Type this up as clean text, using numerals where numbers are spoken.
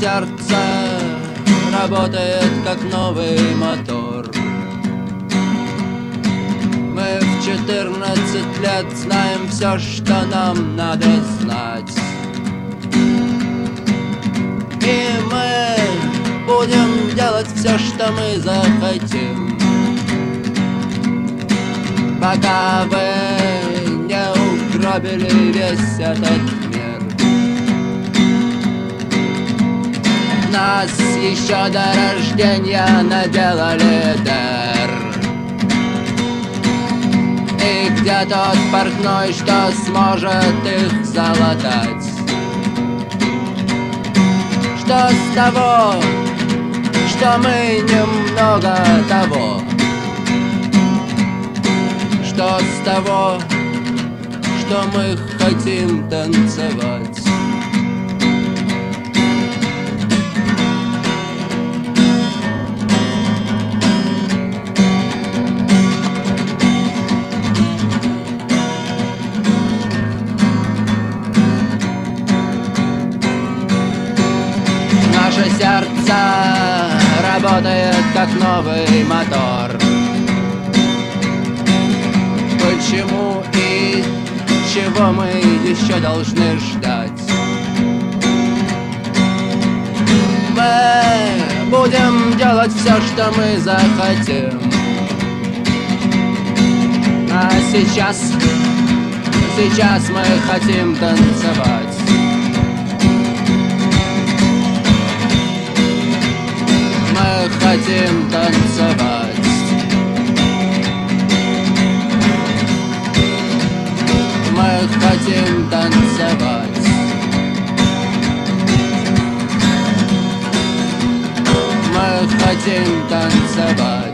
сердце работает как новый мотор. Мы в 14 лет знаем все, что нам надо знать. И мы будем делать все, что мы захотим, пока вы не угробили весь этот мир. Нас еще до рождения наделали дыр. И где тот портной, что сможет их залатать? Что с того, что мы немного того? Что с того, что мы хотим танцевать? Наше сердце работает как новый мотор. Почему и чего мы еще должны ждать? Мы будем делать все, что мы захотим. А сейчас мы хотим танцевать. Мы хотим танцевать. Мы хотим танцевать. Мы хотим танцевать.